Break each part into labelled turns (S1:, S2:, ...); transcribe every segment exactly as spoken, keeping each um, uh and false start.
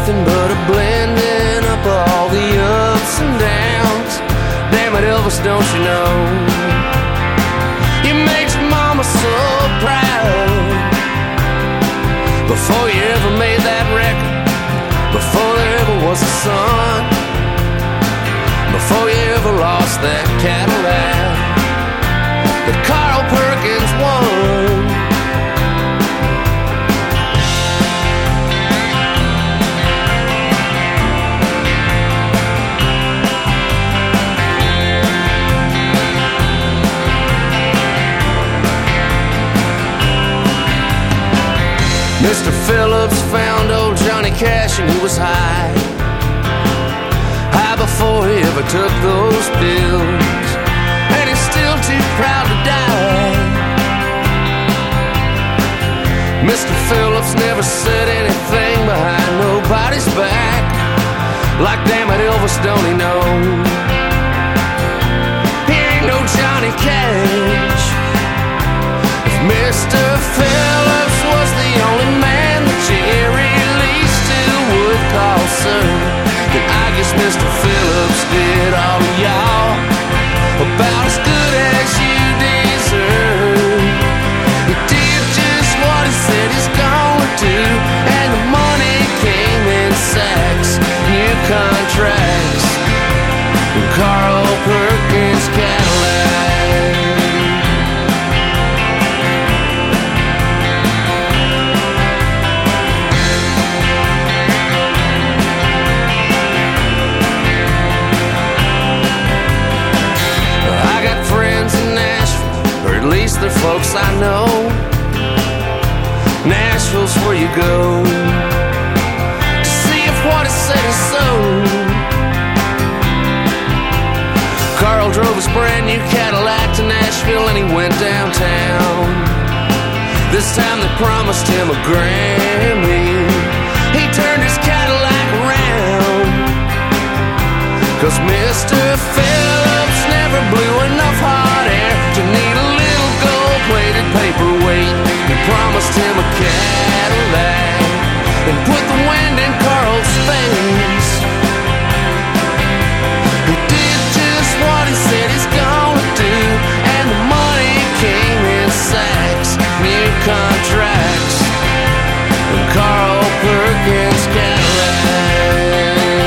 S1: nothing but a blending up of all the ups and downs. Damn it, Elvis, don't you know? You made your mama so proud before you ever made that record, before there ever was a sun, before you ever lost that Cadillac that Carl Perkins won. Mister Phillips found old Johnny Cash and he was high, high before he ever took those pills, and he's still too proud to die. Mister Phillips never said anything behind nobody's back, like damn it Elvis, don't he know? He ain't no Johnny Cash. If Mister Phillips was the only man that Jerry Lee still would call sir, then I guess Mister Phillips did all of y'all about as good as you deserve. He did just what he said he's gonna do, and the money came in sacks, new contracts, and Carl Perkins Cadillac. At least they're folks I know. Nashville's where you go to see if what is said is so. Carl drove his brand new Cadillac to Nashville and he went downtown. This time they promised him a Grammy. He turned his Cadillac around, 'cause Mister Phillips never blew enough hot air to need a little gold-plated paperweight. He promised him a Cadillac and put the wind in Carl's face. He did just what he said he's gonna do, and the money came in sacks, new contracts, and Carl Perkins Cadillac.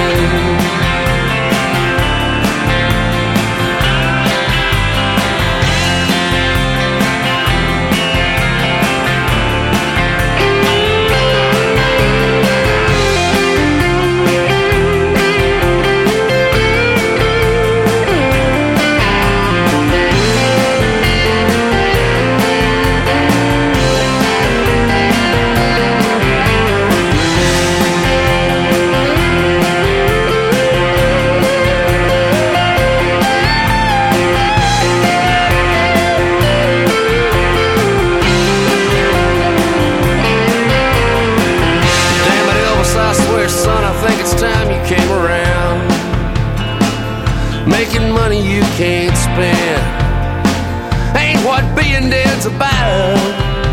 S1: Making money you can't spend ain't what being dead's about.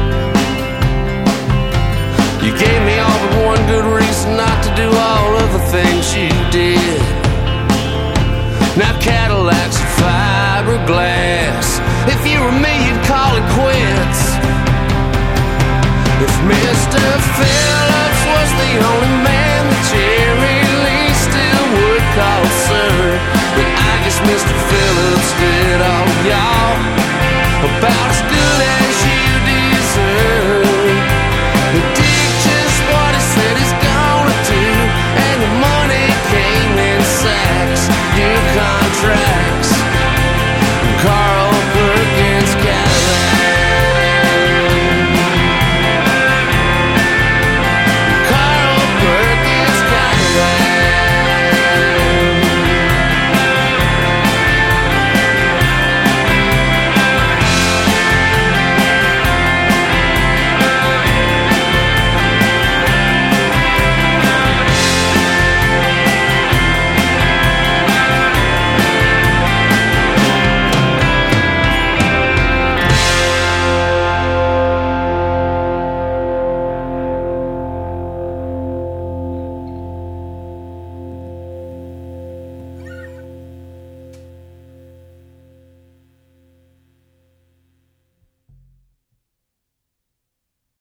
S1: You gave me all but one good reason not to do all of the things you did. Now Cadillacs are fiberglass. If you were me, you'd call it quits. If Mister Phil